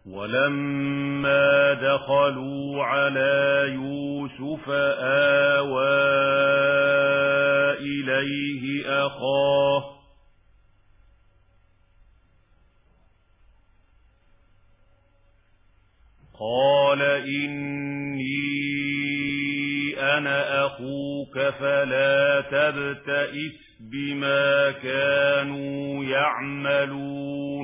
ولما دخلوا على يوسف آوى إليه أخاه قال إني أنا أخوك فلا تبتئس بما كانوا يعملون